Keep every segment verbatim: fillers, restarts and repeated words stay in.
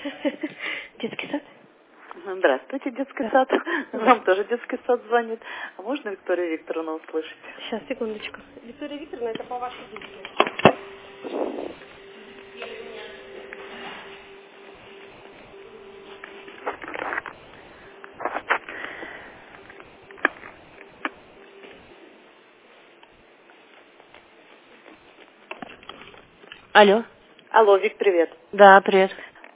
Детский сад? Здравствуйте, детский сад. Нам тоже детский сад звонит. А можно Викторию Викторовну услышать? Сейчас, секундочку. Виктория Викторовна, это по вашей детке. Алло. Алло, Вик, привет. Да, привет.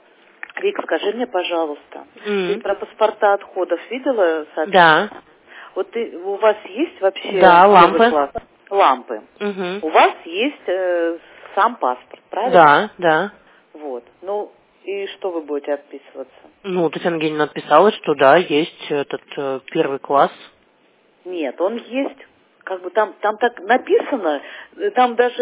Вик, скажи мне, пожалуйста, М. ты про паспорта отходов видела сообщение? Да. Вот ты, у вас есть вообще Да, первый лампы. класс? Лампы. Угу. У вас есть э, сам паспорт, правильно? Да, да. Вот. Ну, и что вы будете отписываться? Ну, Татьяна Евгеньевна отписала, что да, есть этот э, первый класс. Нет, он есть. Как бы там, там так написано, э, там даже...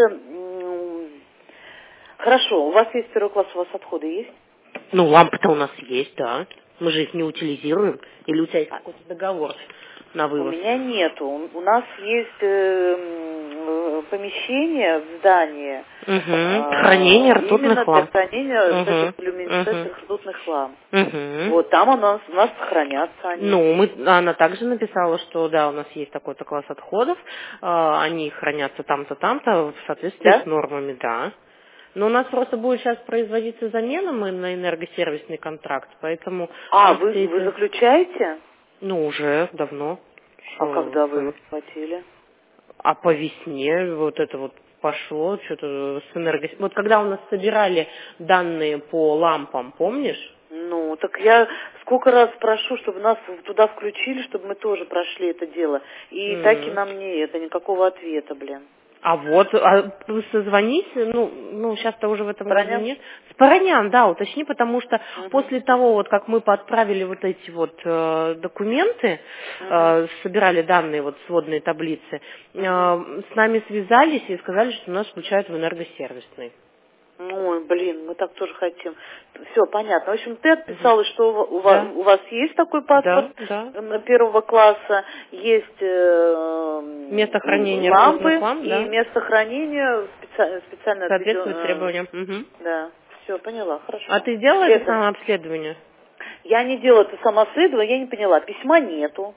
м, Хорошо, у вас есть первый класс, у вас отходы есть? Ну, лампы-то у нас есть, да. Мы же их не утилизируем. Или у тебя есть А, какой-то договор на У вывоз? меня нету. У у нас есть э, м, э, помещение в здании Угу. Хранение а, именно ртутных для ламп. хранения вот Угу. этих люминесцентных Угу. ртутных ламп. Угу. Вот там у нас, у нас хранятся они. Ну, мы, она также написала, что да, у нас есть такой-то класс отходов, э, они хранятся там-то, там-то в соответствии с Да? нормами, да. Но у нас просто будет сейчас производиться замена, мы на энергосервисный контракт, поэтому А, мы вы, все вы эти, заключаете? ну, уже давно, А еще когда вы его с- схватили? а по весне вот это вот пошло, что-то с энергос... Вот когда у нас собирали данные по лампам, помнишь? Ну, так я сколько раз прошу, чтобы нас туда включили, чтобы мы тоже прошли это дело. И так и М. нам не это, никакого ответа, блин. А вот, а созвонись, ну, ну, сейчас-то уже в этом году Паранян? нет. С Паранян, да, уточни, потому что Угу. после того, вот как мы подправили вот эти вот э, документы, Угу. э, собирали данные, вот сводные таблицы, э, Угу. с нами связались и сказали, что нас включают в энергосервисный. Ой, блин, мы так тоже хотим. Все, понятно. В общем, ты Мгм. отписала, что у вас, Да, у вас есть такой паспорт да, да. э, первого класса, есть э, Место хранения ртутных лампы ламп, и да, место хранения специ- специально соответствует отведено. требованиям. Мгм. Да, все, поняла, А хорошо. ты сделала это Это, самообследование? я не делала это самоследование, я не поняла, письма нету.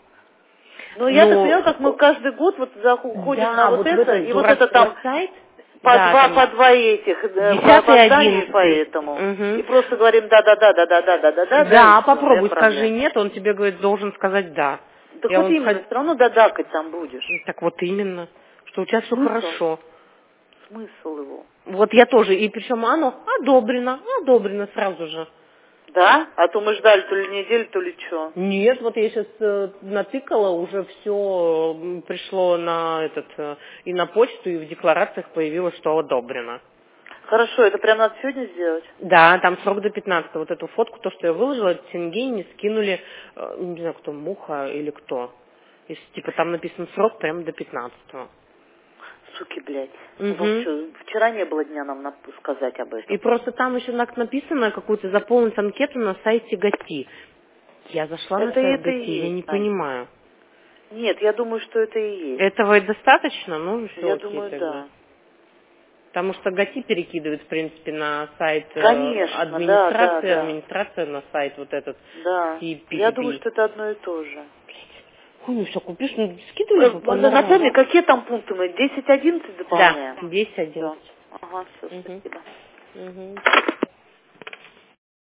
Но я так поняла, как мы Ну, каждый год вот заходим на да, вот вот в это, этот и вот это дурацкий там сайт, по да, два, там по два этих, э, по, десятый, по зданию, и по одиннадцатый. этому. И Угу. просто говорим да-да-да-да-да-да-да-да, да, и Да, все, и попробуй, скажи отправляем. нет, он тебе говорит, должен сказать да. Так Я вот он именно, сход- все равно додакать там будешь. Так вот именно, что у тебя все Смысл? хорошо. Смысл его? Вот я тоже, и причем оно одобрено, одобрено сразу же. Да? А то мы ждали то ли неделю, то ли что. Нет, вот я сейчас натыкала, уже все пришло на этот э, и на почту, и в декларациях появилось, что одобрено. Хорошо, это прям надо сегодня сделать? Да, там срок до пятнадцатого. Вот эту фотку, то, что я выложила, тенге не скинули, э, не знаю, кто, Муха или кто. Если, типа, там написан срок прямо до пятнадцатого. Суки, блядь. У вас Угу. что, вчера не было дня нам нап- сказать об И этом? просто там еще нак- написано какую-то заполнить анкету на сайте ГАТИ. Я зашла на Это сайт это и ГАТИ, я есть, не Ань. понимаю. Нет, я думаю, что это и есть. Этого и достаточно? Ну, все Я окей думаю, тогда. да. Потому что ГАТИ перекидывает, в принципе, на сайт э, Конечно, да, да, администрации, да. администрация на сайт вот этот Да. Я думаю, си пи пи пи. что это одно и то же. Хуйню все купишь, ну Э, скидывай бы Напомни, по-нормальному. какие там пункты мы? десять одиннадцать Да, дополняем? десять Все. одиннадцать. Ага, все, Угу. спасибо. Угу.